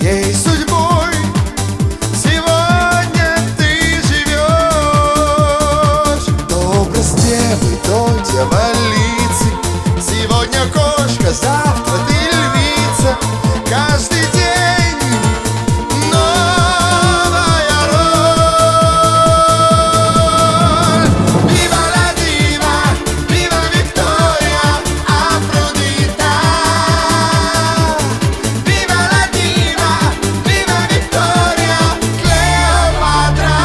чьей судьбой сегодня ты живешь? То простевы, то дьяволицы, сегодня кошка, завтра ты львица. Каждый день новая роль. Viva la diva, viva Victoria, Афродита. Viva la diva, viva Victoria, Клеопатра.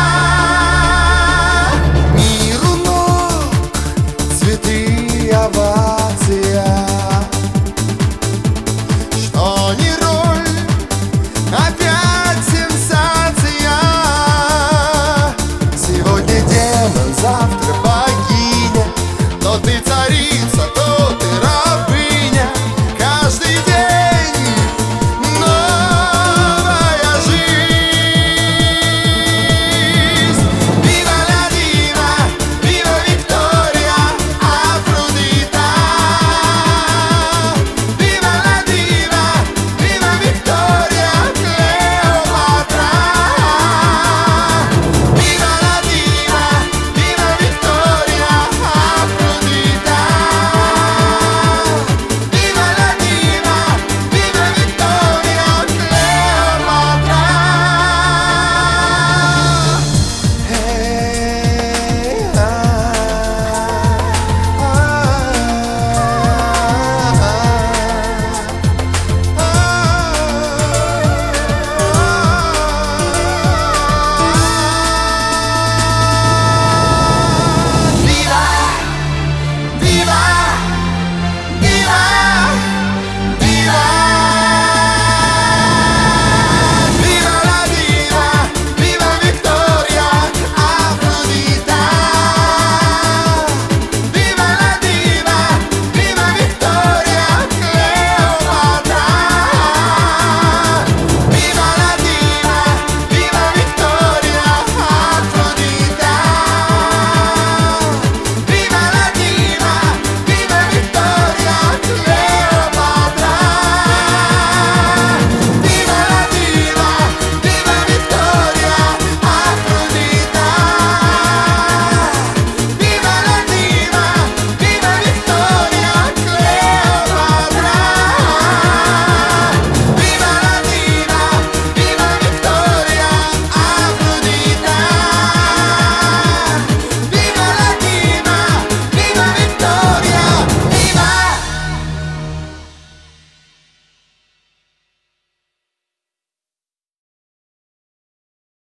Миру ног, цветы, овация. Что не